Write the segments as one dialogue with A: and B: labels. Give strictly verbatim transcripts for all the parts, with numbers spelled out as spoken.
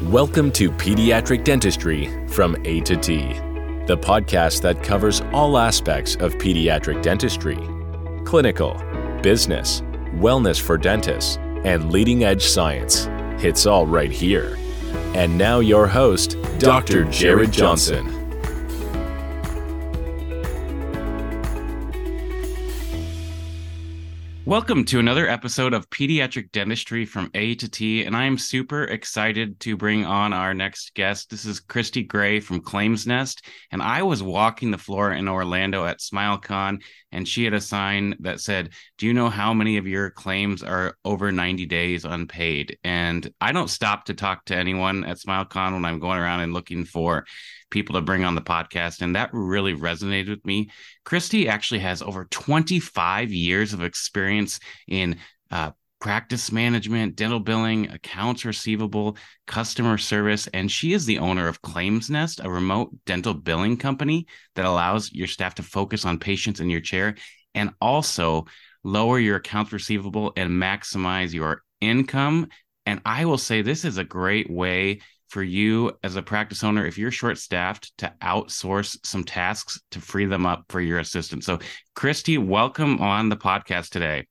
A: Welcome to Pediatric Dentistry from A to T, the podcast that covers all aspects of pediatric dentistry: clinical, business, wellness for dentists, and leading-edge science. It's all right here. And now your host, Doctor Jared Johnson.
B: Welcome to another episode of Pediatric Dentistry from A to T, and I am super excited to bring on our next guest. This is Christy Gray from ClaimsNest, and I was walking the floor in Orlando at SmileCon, and she had a sign that said, "Do you know how many of your claims are over ninety days unpaid?" And I don't stop to talk to anyone at SmileCon when I'm going around and looking for people to bring on the podcast, and that really resonated with me. Christy actually has over twenty-five years of experience in uh, practice management, dental billing, accounts receivable, customer service, and she is the owner of ClaimsNest, a remote dental billing company that allows your staff to focus on patients in your chair and also lower your accounts receivable and maximize your income. And I will say this is a great way for you as a practice owner, if you're short-staffed, to outsource some tasks to free them up for your assistant. So Christy, welcome on the podcast today.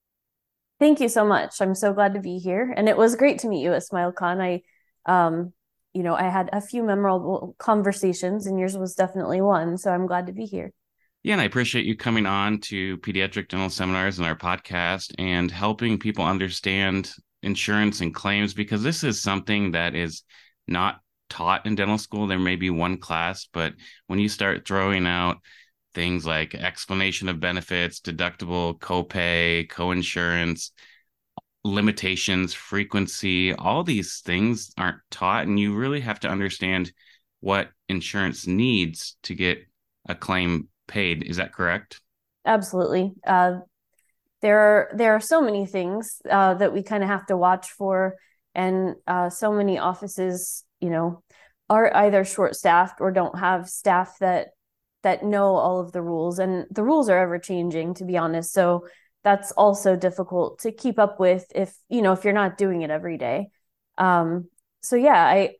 C: Thank you so much. I'm so glad to be here. And it was great to meet you at SmileCon. I, um, you know, I had a few memorable conversations and yours was definitely one. So I'm glad to be here.
B: Yeah, and I appreciate you coming on to Pediatric Dental Seminars and our podcast and helping people understand insurance and claims, because this is something that is not taught in dental school. There may be one class, but when you start throwing out things like explanation of benefits, deductible, copay, coinsurance, limitations, frequency, all these things aren't taught, and you really have to understand what insurance needs to get a claim paid. Is that correct?
C: Absolutely. Uh, there are there are so many things uh, that we kind of have to watch for. And uh, so many offices, you know, are either short-staffed or don't have staff that that know all of the rules. And the rules are ever changing, to be honest. So that's also difficult to keep up with if, you know, if you're not doing it every day. Um, so yeah, I,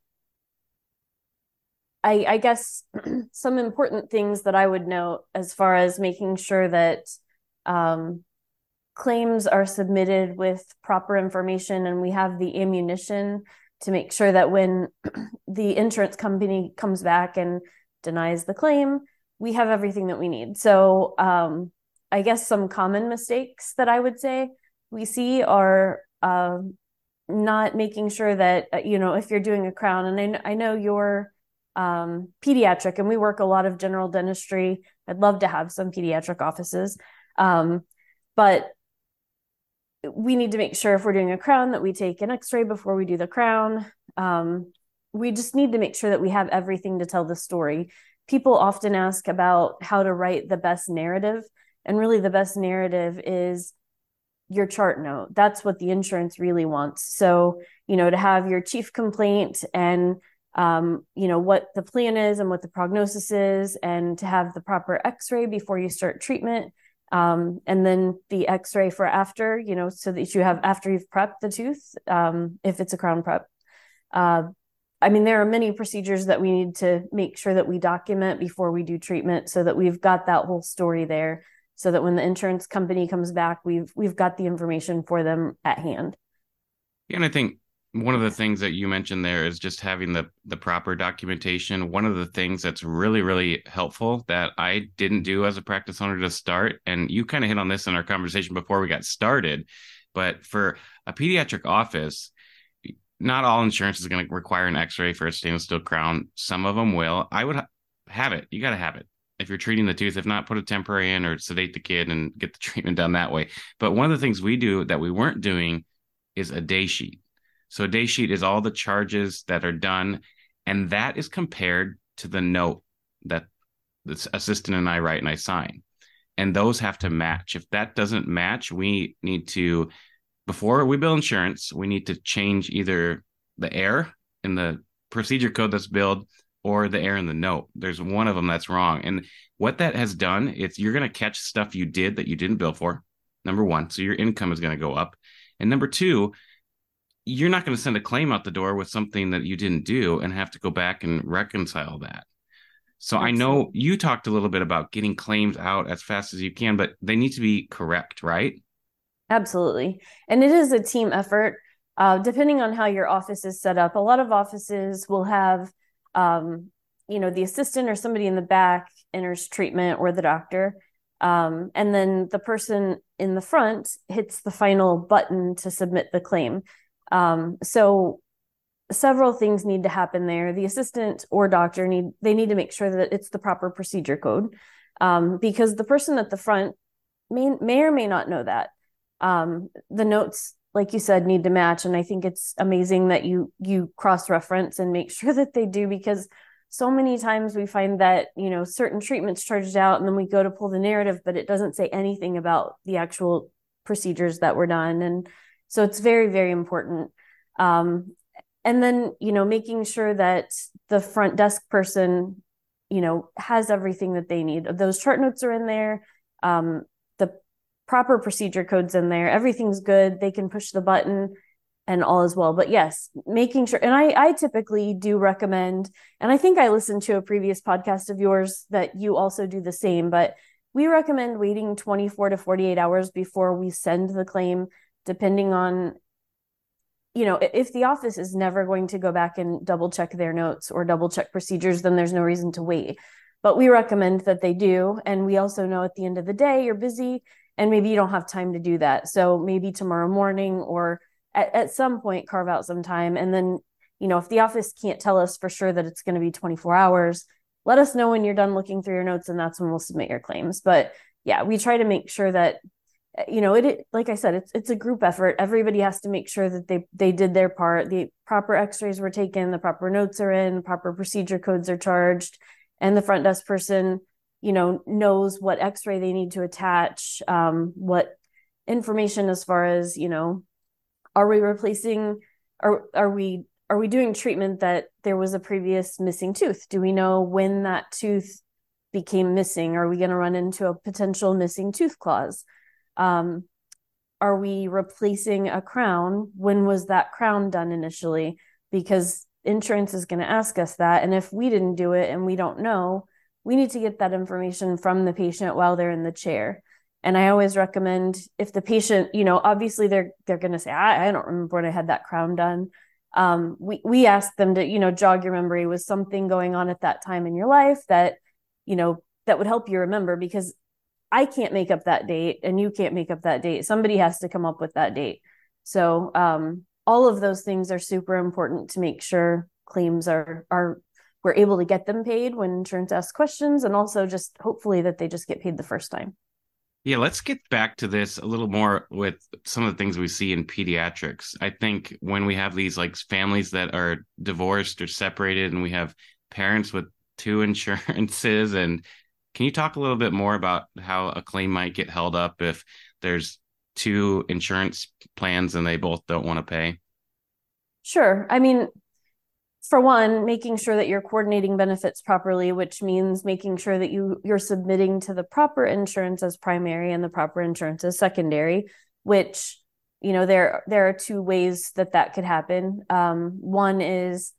C: I, I guess some important things that I would note as far as making sure that um, claims are submitted with proper information and we have the ammunition to make sure that when the insurance company comes back and denies the claim, we have everything that we need. So um, I guess some common mistakes that I would say we see are uh, not making sure that, you know, if you're doing a crown, and I, I know you're um, pediatric and we work a lot of general dentistry. I'd love to have some pediatric offices. Um, but we need to make sure if we're doing a crown that we take an x-ray before we do the crown. Um, we just need to make sure that we have everything to tell the story. People often ask about how to write the best narrative, and really the best narrative is your chart note. That's what the insurance really wants. So, you know, to have your chief complaint and, um, you know, what the plan is and what the prognosis is, and to have the proper x-ray before you start treatment. Um, and then the x-ray for after, you know, so that you have after you've prepped the tooth, um, if it's a crown prep. Uh, I mean, there are many procedures that we need to make sure that we document before we do treatment so that we've got that whole story there, so that when the insurance company comes back, we've we've got the information for them at hand.
B: Yeah, and I think one of the things that you mentioned there is just having the the proper documentation. One of the things that's really, really helpful that I didn't do as a practice owner to start, and you kind of hit on this in our conversation before we got started, but for a pediatric office, not all insurance is going to require an x-ray for a stainless steel crown. Some of them will. I would ha- have it. You got to have it if you're treating the tooth. If not, put a temporary in or sedate the kid and get the treatment done that way. But one of the things we do that we weren't doing is a day sheet. So a day sheet is all the charges that are done, and that is compared to the note that the assistant and I write and I sign. And those have to match. If that doesn't match, we need to, before we bill insurance, we need to change either the error in the procedure code that's billed or the error in the note. There's one of them that's wrong. And what that has done is you're going to catch stuff you did that you didn't bill for, number one. So your income is going to go up. And number two, you're not going to send a claim out the door with something that you didn't do and have to go back and reconcile that. So I know
C: Absolutely.
B: you talked a little bit about getting claims out as fast as you can, but they need to be correct, right?
C: Absolutely. And it is a team effort. Uh, depending on how your office is set up, a lot of offices will have, um, you know, the assistant or somebody in the back enters treatment, or the doctor. Um, and then the person in the front hits the final button to submit the claim. Um, so several things need to happen there. The assistant or doctor need, they need to make sure that it's the proper procedure code, um, because the person at the front may, may or may not know that. Um, the notes, like you said, need to match. And I think it's amazing that you, you cross-reference and make sure that they do, because so many times we find that, you know, certain treatments charged out, and then we go to pull the narrative, but it doesn't say anything about the actual procedures that were done. And so it's very, very important. Um, and then, you know, making sure that the front desk person, you know, has everything that they need. Those chart notes are in there. Um, the proper procedure codes in there. Everything's good. They can push the button and all is well. But yes, making sure, and I, I typically do recommend, and I think I listened to a previous podcast of yours that you also do the same, but we recommend waiting twenty-four to forty-eight hours before we send the claim, depending on, you know, if the office is never going to go back and double check their notes or double check procedures, then there's no reason to wait. But we recommend that they do. And we also know at the end of the day, you're busy and maybe you don't have time to do that. So maybe tomorrow morning, or at, at some point, carve out some time. And then, you know, if the office can't tell us for sure that it's going to be twenty-four hours, let us know when you're done looking through your notes, and that's when we'll submit your claims. But yeah, we try to make sure that, you know, it, it like I said, it's it's a group effort. Everybody has to make sure that they they did their part. The proper x-rays were taken, the proper notes are in, the proper procedure codes are charged, and the front desk person, you know, knows what x-ray they need to attach, um, what information as far as, you know, are we replacing, are are we are we doing treatment that there was a previous missing tooth? Do we know when that tooth became missing? Are we going to run into a potential missing tooth clause? Um, are we replacing a crown? When was that crown done initially? Because insurance is going to ask us that. And if we didn't do it and we don't know, we need to get that information from the patient while they're in the chair. And I always recommend, if the patient, you know, obviously they're they're going to say, I, I don't remember when I had that crown done. Um, we we ask them to, you know, jog your memory. Was something going on at that time in your life that, you know, that would help you remember? Because I can't make up that date and you can't make up that date. Somebody has to come up with that date. So um, all of those things are super important to make sure claims are, are, we're able to get them paid when insurance asks questions, and also just hopefully that they just get paid the first time.
B: Yeah, let's get back to this a little more with some of the things we see in pediatrics. I think when we have these like families that are divorced or separated, and we have parents with two insurances, and can you talk a little bit more about how a claim might get held up if there's two insurance plans and they both don't want to pay?
C: Sure. I mean, for one, making sure that you're coordinating benefits properly, which means making sure that you, you're submitting to the proper insurance as primary and the proper insurance as secondary, which, you know, there, there are two ways that that could happen. Um, one is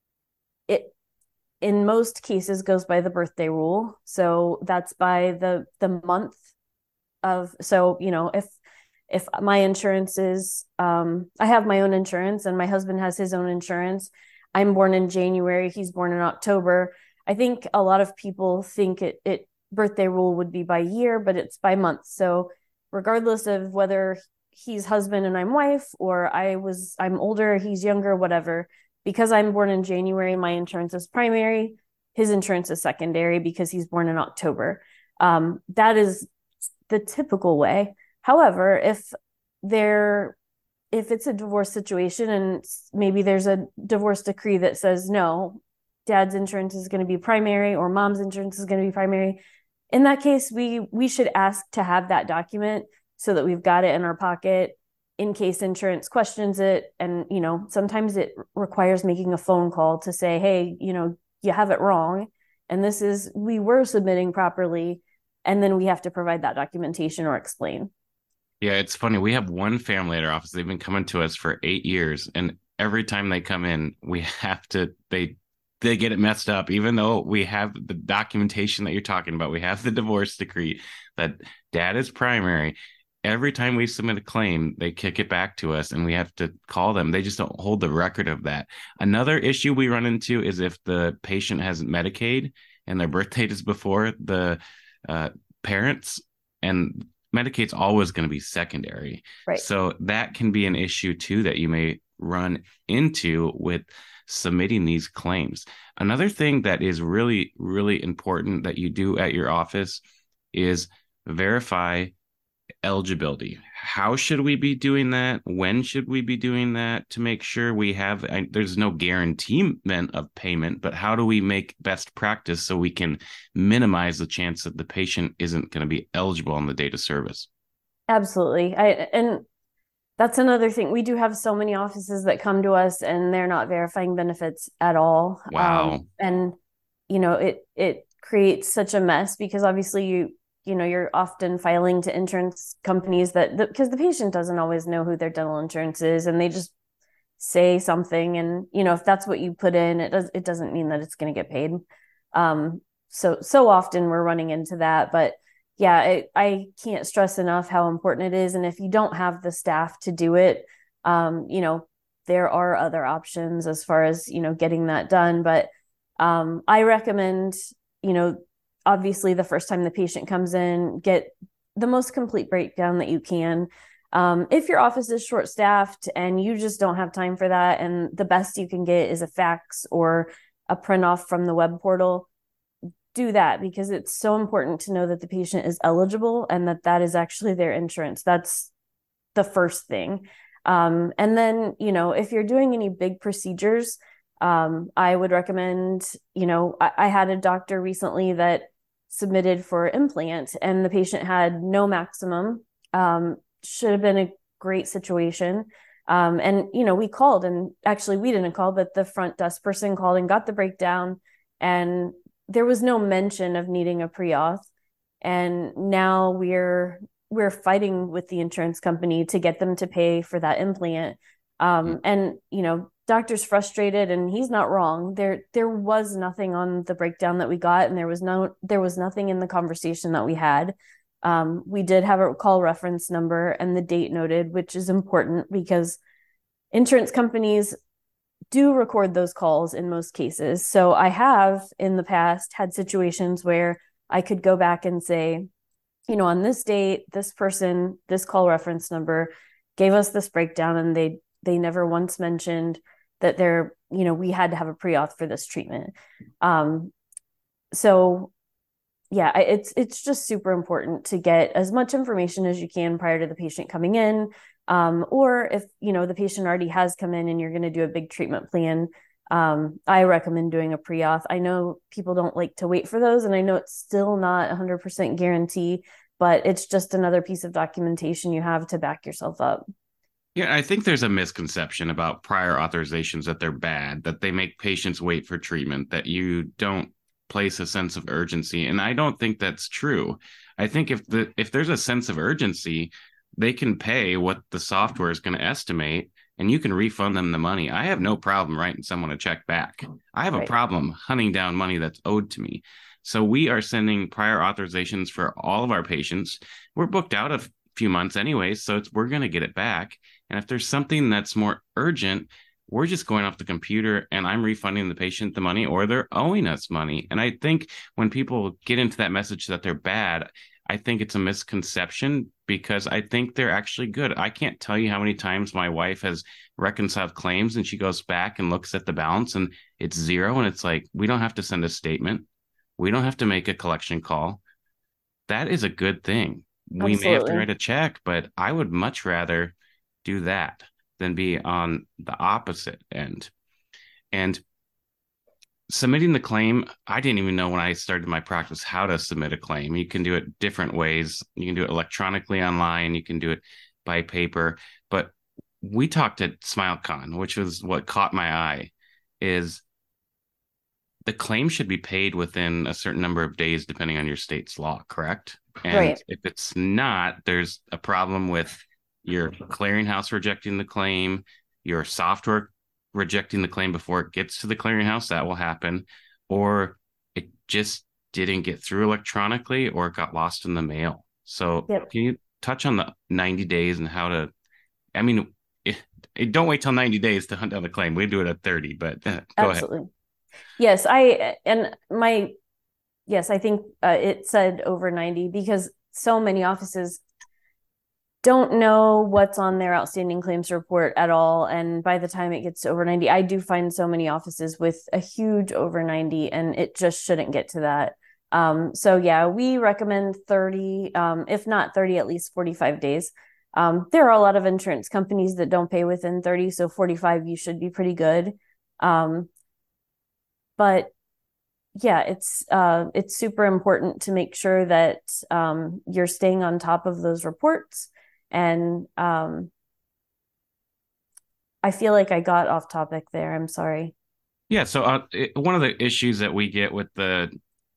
C: it, in most cases, goes by the birthday rule. So that's by the the month of, so, you know, if if my insurance is, um, I have my own insurance and my husband has his own insurance. I'm born in January, he's born in October. I think a lot of people think it, it birthday rule would be by year, but it's by month. So regardless of whether he's husband and I'm wife, or I was, I'm older, he's younger, whatever, because I'm born in January, my insurance is primary, his insurance is secondary because he's born in October. Um, that is the typical way. However, if there, if it's a divorce situation and maybe there's a divorce decree that says, no, dad's insurance is going to be primary or mom's insurance is going to be primary, in that case, we, we should ask to have that document so that we've got it in our pocket in case insurance questions it. And, you know, sometimes it requires making a phone call to say, hey, you know, you have it wrong. And this is, we were submitting properly. And then we have to provide that documentation or explain.
B: Yeah, it's funny. We have one family at our office. They've been coming to us for eight years, and every time they come in, we have to they they get it messed up. Even though we have the documentation that you're talking about, we have the divorce decree that dad is primary. Every time we submit a claim, they kick it back to us, and we have to call them. They just don't hold the record of that. Another issue we run into is if the patient has Medicaid and their birth date is before the uh, parents, and Medicaid's always going to be secondary.
C: Right.
B: So that can be an issue too that you may run into with submitting these claims. Another thing that is really, really important that you do at your office is verify eligibility. How should we be doing that? When should we be doing that to make sure we have, I, there's no guarantee of payment, but how do we make best practice so we can minimize the chance that the patient isn't going to be eligible on the date of service?
C: Absolutely. I, and that's another thing. We do have so many offices that come to us and they're not verifying benefits at all.
B: Wow.
C: Um, and, you know, it, it creates such a mess because obviously you, you know, you're often filing to insurance companies that, because the, the patient doesn't always know who their dental insurance is, and they just say something. And, you know, if that's what you put in, it does, it doesn't mean that it's going to get paid. Um, so, so often we're running into that, but yeah, it, I can't stress enough how important it is. And if you don't have the staff to do it, um, you know, there are other options as far as, you know, getting that done. But um, I recommend, you know, obviously the first time the patient comes in, get the most complete breakdown that you can. Um, if your office is short staffed and you just don't have time for that, and the best you can get is a fax or a print off from the web portal, do that, because it's so important to know that the patient is eligible and that that is actually their insurance. That's the first thing. Um, and then, you know, if you're doing any big procedures, um, I would recommend, you know, I, I had a doctor recently that submitted for implant and the patient had no maximum. Um, should have been a great situation. Um, and, you know, we called, and actually we didn't call, but the front desk person called and got the breakdown, and there was no mention of needing a pre-auth. And now we're, we're fighting with the insurance company to get them to pay for that implant. Um, mm-hmm. And, you know, doctor's frustrated, and he's not wrong. There, there was nothing on the breakdown that we got, and there was no, there was nothing in the conversation that we had. Um, we did have a call reference number and the date noted, which is important because insurance companies do record those calls in most cases. So I have in the past had situations where I could go back and say, you know, on this date, this person, this call reference number gave us this breakdown, and they, they never once mentioned that they're, you know, we had to have a pre-auth for this treatment. Um, so yeah, it's, it's just super important to get as much information as you can prior to the patient coming in. Um, or if, you know, the patient already has come in and you're going to do a big treatment plan, um, I recommend doing a pre-auth. I know people don't like to wait for those, and I know it's still not a hundred percent guarantee, but it's just another piece of documentation you have to back yourself up.
B: Yeah, I think there's a misconception about prior authorizations, that they're bad, that they make patients wait for treatment, that you don't place a sense of urgency. And I don't think that's true. I think if the if there's a sense of urgency, they can pay what the software is going to estimate, and you can refund them the money. I have no problem writing someone a check back. I have a right. problem hunting down money that's owed to me. So we are sending prior authorizations for all of our patients. We're booked out a few months anyway, so it's, we're going to get it back. And if there's something that's more urgent, we're just going off the computer and I'm refunding the patient the money, or they're owing us money. And I think when people get into that message that they're bad, I think it's a misconception, because I think they're actually good. I can't tell you how many times my wife has reconciled claims and she goes back and looks at the balance and it's zero. And it's like, we don't have to send a statement. We don't have to make a collection call. That is a good thing. We Absolutely. May have to write a check, but I would much rather do that than be on the opposite end. And submitting the claim, I didn't even know when I started my practice how to submit a claim. You can do it different ways. You can do it electronically online. You can do it by paper. But we talked at SmileCon, which was what caught my eye, is the claim should be paid within a certain number of days, depending on your state's law, correct? And
C: Right.
B: if it's not, there's a problem with your clearinghouse rejecting the claim, your software rejecting the claim before it gets to the clearinghouse. That will happen. Or it just didn't get through electronically, or it got lost in the mail. So
C: Yep.
B: can you touch on the ninety days and how to, I mean, it, it, don't wait till ninety days to hunt down the claim. We do it at thirty, but uh, go ahead.
C: Absolutely. Yes, I and my yes, I think uh, it said over ninety because so many offices don't know what's on their outstanding claims report at all. And by the time it gets to over ninety, I do find so many offices with a huge over ninety, and it just shouldn't get to that. Um, so yeah, we recommend thirty, um, if not thirty, at least forty-five days. Um, there are a lot of insurance companies that don't pay within thirty, so forty-five, you should be pretty good. Um, but yeah, it's uh, it's super important to make sure that um, you're staying on top of those reports. And um, I feel like I got off topic there. I'm sorry.
B: Yeah. So uh, it, one of the issues that we get with the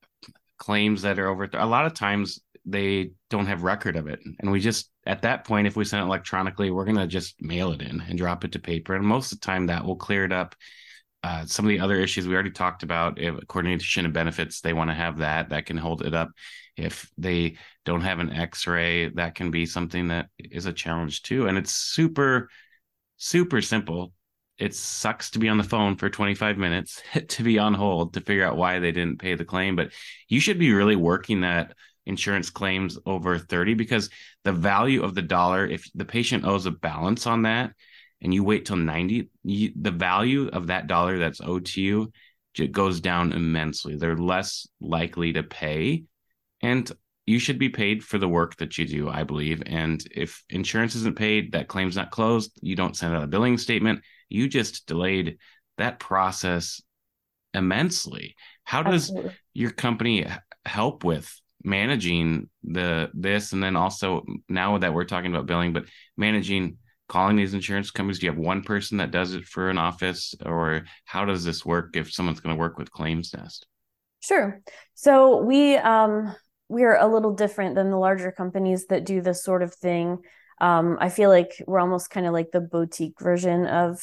B: claims that are over, a lot of times they don't have record of it. And we just, at that point, if we send it electronically, we're going to just mail it in and drop it to paper. And most of the time that will clear it up. Uh, some of the other issues we already talked about, if coordination of benefits, they want to have that, that can hold it up. If they don't have an x-ray, that can be something that is a challenge too. And it's super, super simple. It sucks to be on the phone for twenty-five minutes to be on hold to figure out why they didn't pay the claim. But you should be really working that insurance claims over thirty, because the value of the dollar, if the patient owes a balance on that, and you wait till ninety, you, the value of that dollar that's owed to you, it goes down immensely. They're less likely to pay. And you should be paid for the work that you do, I believe. And if insurance isn't paid, that claim's not closed, you don't send out a billing statement, you just delayed that process immensely. How does
C: Absolutely.
B: your company help with managing the this? And then also, now that we're talking about billing, but managing calling these insurance companies, do you have one person that does it for an office, or how does this work if someone's going to work with ClaimsNest?
C: Sure. So we um, we're a little different than the larger companies that do this sort of thing. Um, I feel like we're almost kind of like the boutique version of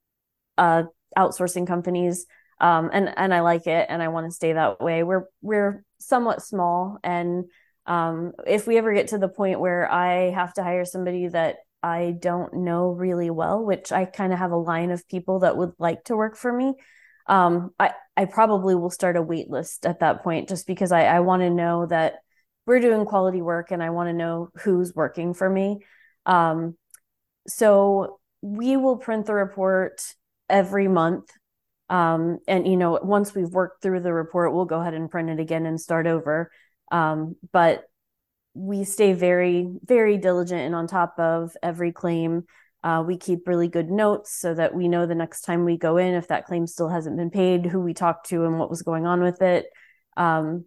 C: uh, outsourcing companies, um, and and I like it, and I want to stay that way. We're we're somewhat small, and um, if we ever get to the point where I have to hire somebody that I don't know really well, which I kind of have a line of people that would like to work for me, um, I, I probably will start a wait list at that point, just because I, I want to know that we're doing quality work, and I want to know who's working for me. Um, so we will print the report every month. Um, and, you know, once we've worked through the report, we'll go ahead and print it again and start over. Um, but we stay very, very diligent and on top of every claim. Uh, we keep really good notes so that we know the next time we go in, if that claim still hasn't been paid, who we talked to and what was going on with it. Um,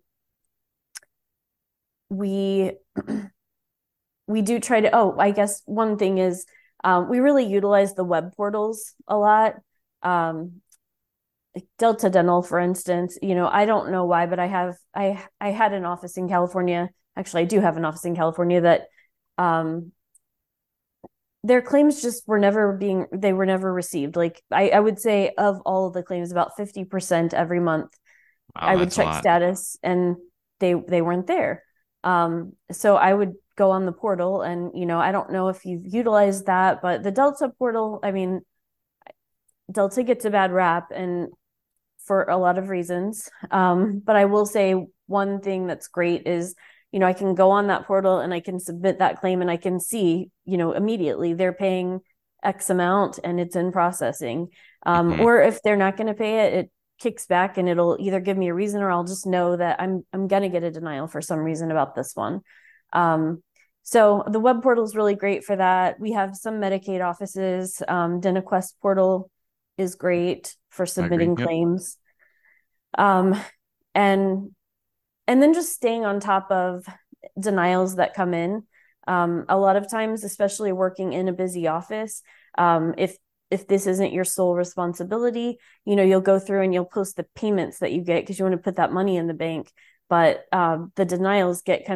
C: we we do try to, oh, I guess one thing is um, we really utilize the web portals a lot. Um, Delta Dental, for instance, you know, I don't know why, but I have, I, I had an office in California. Actually, I do have an office in California that um, their claims just were never being, they were never received. Like I, I would say of all of the claims, about fifty percent every month,
B: Wow,
C: I would
B: that's a
C: check
B: lot.
C: status and they, they weren't there. Um, so I would go on the portal and, you know, I don't know if you've utilized that, but the Delta portal, I mean, Delta gets a bad rap and for a lot of reasons. Um, but I will say one thing that's great is, you know, I can go on that portal and I can submit that claim and I can see, you know, immediately they're paying X amount and it's in processing. Um,
B: Mm-hmm.
C: Or if they're not going to pay it, it kicks back and it'll either give me a reason or I'll just know that I'm, I'm going to get a denial for some reason about this one. Um, so the web portal is really great for that. We have some Medicaid offices. Um, DentaQuest portal is great for submitting
B: Yep.
C: claims. Um, and and then just staying on top of denials that come in. Um, a lot of times, especially working in a busy office, um, if if this isn't your sole responsibility, you know, you'll go through and you'll post the payments that you get because you want to put that money in the bank. But um, the denials get kind of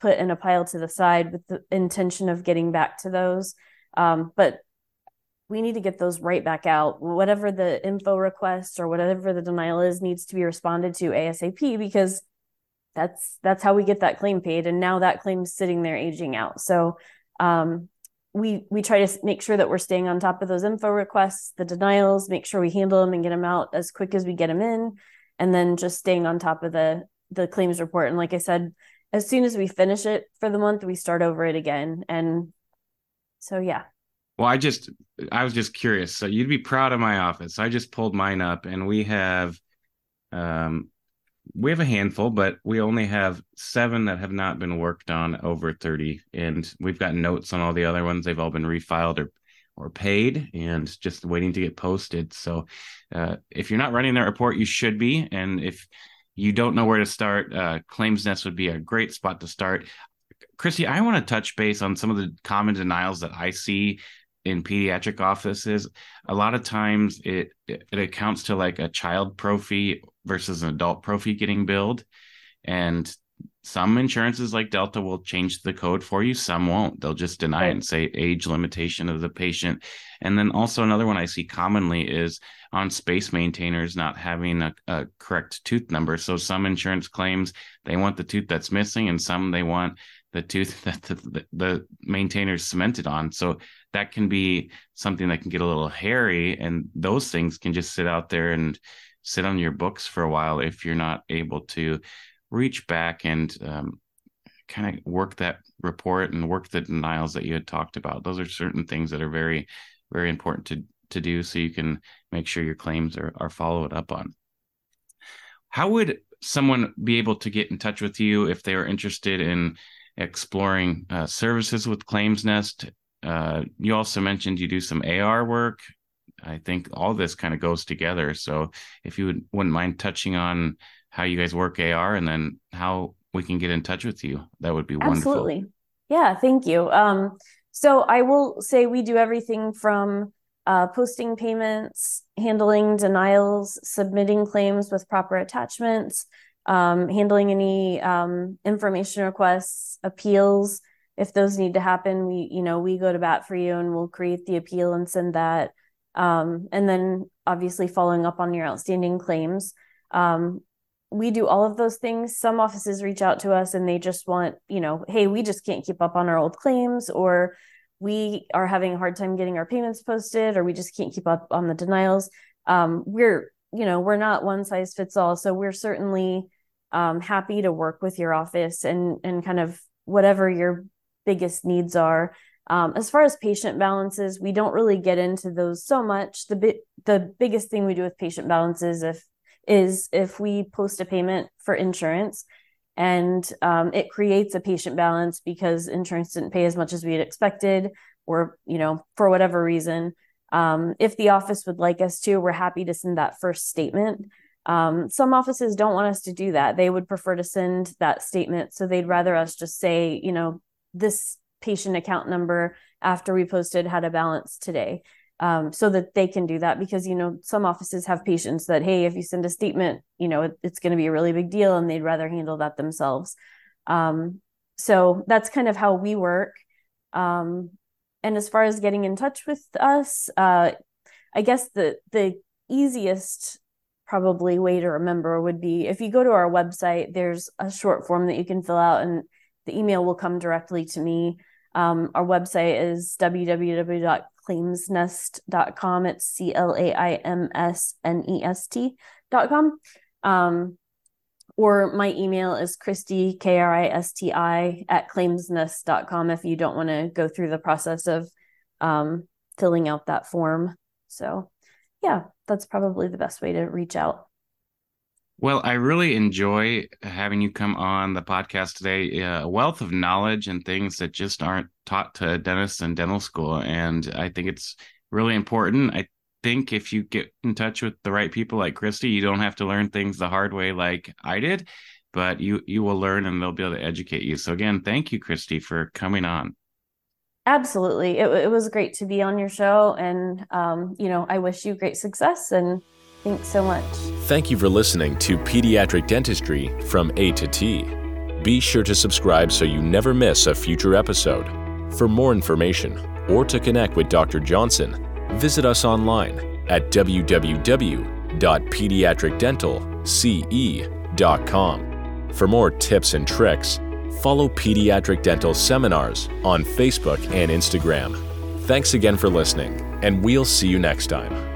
C: put in a pile to the side with the intention of getting back to those. Um, but we need to get those right back out. Whatever the info request or whatever the denial is needs to be responded to ASAP, because that's that's how we get that claim paid. And now that claim's sitting there aging out. So um, we we try to make sure that we're staying on top of those info requests, the denials, make sure we handle them and get them out as quick as we get them in, and then just staying on top of the the claims report. And like I said, as soon as we finish it for the month, we start over it again. And so, yeah.
B: Well, I just, I was just curious. So you'd be proud of my office. I just pulled mine up, and we have, um, we have a handful, but we only have seven that have not been worked on over thirty. And we've got notes on all the other ones. They've all been refiled or, or paid and just waiting to get posted. So uh, if you're not running that report, you should be. And if you don't know where to start, uh, ClaimsNest would be a great spot to start. Christy, I want to touch base on some of the common denials that I see in pediatric offices. A lot of times it, it it accounts to like a child pro fee versus an adult pro fee getting billed. And some insurances like Delta will change the code for you. Some won't. They'll just deny it and say age limitation of the patient. And then also another one I see commonly is on space maintainers not having a, a correct tooth number. So some insurance claims they want the tooth that's missing, and some they want the tooth that the, the, the maintainer's cemented on. So that can be something that can get a little hairy, and those things can just sit out there and sit on your books for a while if you're not able to reach back and um, kind of work that report and work the denials that you had talked about. Those are certain things that are very, very important to, to do so you can make sure your claims are, are followed up on. How would someone be able to get in touch with you if they are interested in exploring uh, services with ClaimsNest? Uh, you also mentioned you do some A R work. I think all this kind of goes together. So if you would, wouldn't mind touching on how you guys work A R and then how we can get in touch with you, that would be wonderful.
C: Absolutely. Yeah, thank you. Um, so I will say we do everything from uh, posting payments, handling denials, submitting claims with proper attachments, um, handling any um, information requests, appeals. If those need to happen, we, you know, we go to bat for you and we'll create the appeal and send that. Um, and then obviously following up on your outstanding claims. Um, we do all of those things. Some offices reach out to us and they just want, you know, hey, we just can't keep up on our old claims, or we are having a hard time getting our payments posted, or we just can't keep up on the denials. Um, we're, you know, we're not one size fits all. So we're certainly um, happy to work with your office and, and kind of whatever your biggest needs are. Um, as far as patient balances, we don't really get into those so much. The bit, the biggest thing we do with patient balances if is if we post a payment for insurance and um, it creates a patient balance because insurance didn't pay as much as we had expected, or, you know, for whatever reason. Um, if the office would like us to, we're happy to send that first statement. Um, some offices don't want us to do that. They would prefer to send that statement. So they'd rather us just say, you know, this patient account number after we posted had a balance today, um, so that they can do that, because, you know, some offices have patients that, hey, if you send a statement, you know, it, it's going to be a really big deal, and they'd rather handle that themselves. Um, so that's kind of how we work. Um, and as far as getting in touch with us, uh, I guess the, the easiest probably way to remember would be if you go to our website, there's a short form that you can fill out and the email will come directly to me. Um, our website is w w w dot claimsnest dot com. It's C L A I M S N E S T dot com. Um, or my email is Christy, K R I S T I, at claimsnest dot com if you don't want to go through the process of um, filling out that form. So, yeah, that's probably the best way to reach out.
B: Well, I really enjoy having you come on the podcast today. A wealth of knowledge and things that just aren't taught to dentists in dental school. And I think it's really important. I think if you get in touch with the right people like Christy, you don't have to learn things the hard way like I did, but you, you will learn and they'll be able to educate you. So again, thank you, Christy, for coming on.
C: Absolutely. It, it was great to be on your show. And, um, you know, I wish you great success, and thanks so much.
A: Thank you for listening to Pediatric Dentistry from A to T. Be sure to subscribe so you never miss a future episode. For more information or to connect with Doctor Johnson, visit us online at w w w dot pediatric dental c e dot com. For more tips and tricks, follow Pediatric Dental Seminars on Facebook and Instagram. Thanks again for listening, and we'll see you next time.